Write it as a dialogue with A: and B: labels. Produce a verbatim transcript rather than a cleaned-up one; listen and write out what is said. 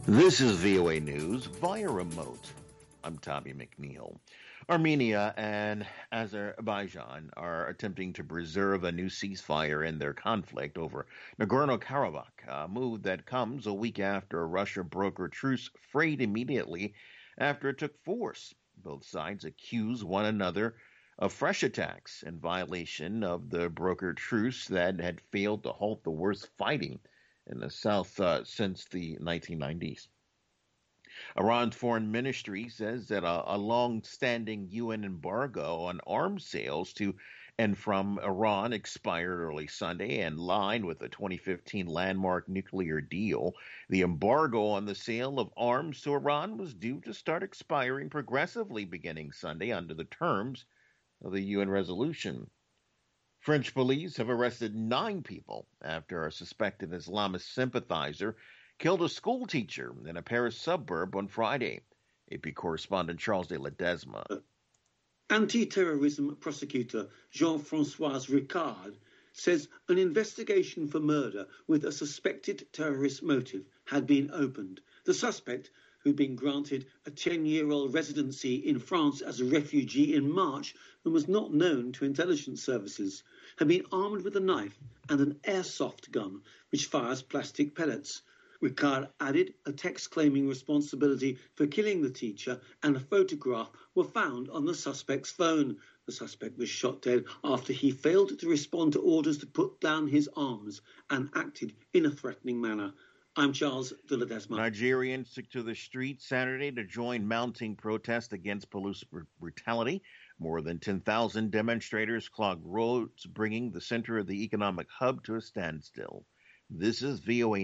A: This is V O A News via remote. I'm Tommy McNeil. Armenia and Azerbaijan are attempting to preserve a new ceasefire in their conflict over Nagorno-Karabakh, a move that comes a week after a Russia-brokered truce frayed immediately after it took force. Both sides accuse one another of fresh attacks in violation of the brokered truce that had failed to halt the worst fighting in the south uh, since the nineteen nineties. Iran's foreign ministry says that a, a long-standing U N embargo on arms sales to and from Iran expired early Sunday, in line with the twenty fifteen landmark nuclear deal. The embargo on the sale of arms to Iran was due to start expiring progressively beginning Sunday under the terms of the U N resolution. French police have arrested nine people after a suspected Islamist sympathizer killed a school teacher in a Paris suburb on Friday. A P correspondent Charles de Ledesma.
B: Anti-terrorism prosecutor Jean-François Ricard says an investigation for murder with a suspected terrorist motive had been opened. The suspect, who'd been granted a ten-year-old residency in France as a refugee in March and was not known to intelligence services, had been armed with a knife and an airsoft gun which fires plastic pellets. Ricard added a text claiming responsibility for killing the teacher and a photograph were found on the suspect's phone. The suspect was shot dead after he failed to respond to orders to put down his arms and acted in a threatening manner. I'm Charles de Ledesma.
A: Nigerians took to the streets Saturday to join mounting protests against police brutality. More than ten thousand demonstrators clogged roads, bringing the center of the economic hub to a standstill. This is V O A